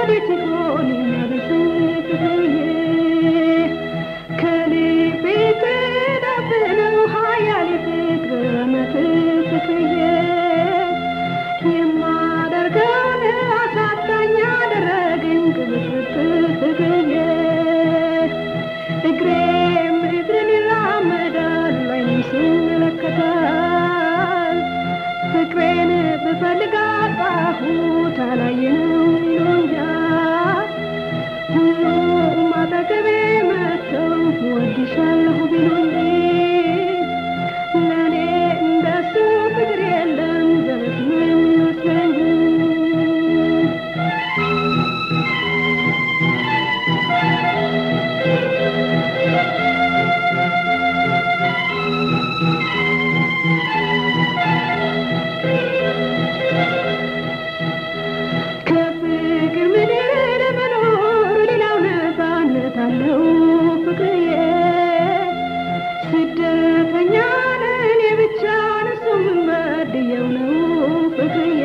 ወዴት ይሆን የሚያደርሰኝ ፍቅርዬ ከልቤ ተዳፍነው ሀያል ፍቅር መትህ ፍቅርዬ የማደርገውን አሳጣኝ አደረገኝ ቅብጥብጥ ፍቅርዬ እግሬ ምድርን ይራመዳል ዓይኔም ሲመለከታል ፍቅሬን ብፈልግ አጣሁት አላየነው ይሉኛል ሁሉም አጠገቤ መጥተው እወድሻለሁ ቢሉኝ ለእኔ እንደሱ ፍቅር የለም ዘበት ነው የሚመስለኝ ከፍቅር ምድር መኖር ሌላው ነፃነት አለው ፍቅርዬ ስደተኛ ነን የብቻ እሱም በድየው ነው ፍቅርዬ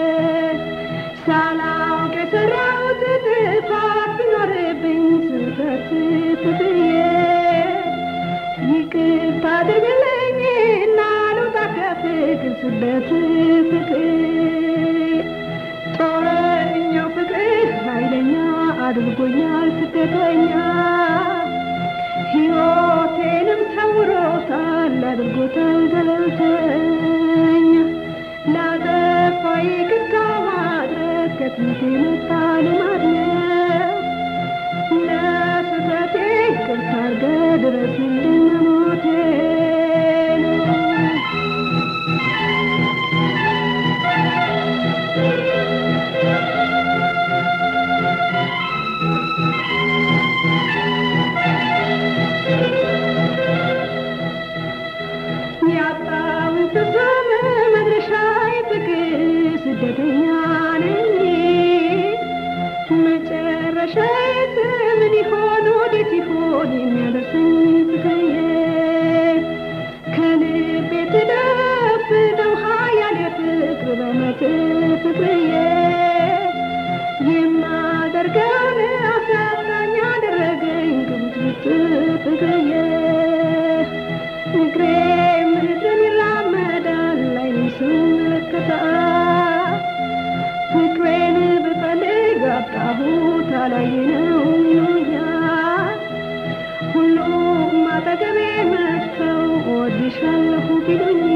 ሳላውቅ የሰራሁት ጥፋት ቢኖርብኝ ስህተት ፍቅርዬ ይቅርታ አድርግልኝ እና ልውጣ ከፍቅር ስደት ፍቅር ጦረኛው ፍቅር ኃይለኛ አድርጎኛል ስደተኛ ሕይወቴንም ሰውሮታል አድርጎታል ገለልተኛ ላጠፋ ይቅርታ ማድረግ ከጥንት የመጣ ልማድ ነው ለስህተቴ ይቅርታ አድርገህ ድረስልኝ መሞቴ ነው ያጣሁት ስም መድረሻዬ ፍቅር ስደተኛ ነኝ መጨረሻዬ ምን ይሆን ወዴት ይሆን የሚያደርሰኝ ፍቅርዬ ከልቤ ተዳፍነው ሀያል የፍቅር በመትህ ፍቅርዬ የማደርገውን አሳጣኝ አደረገኝ ቅብጥብጥ ፍቅርዬ እግሬ ምድርን ይራመዳል ዓይኔም ሲመለከታል ፍቅሬን ብፈልግ አጣሁት አላየነው ይሉኛል ሁሉም አጠገቤ መጥተው እወድሻለሁ ቢሉኝ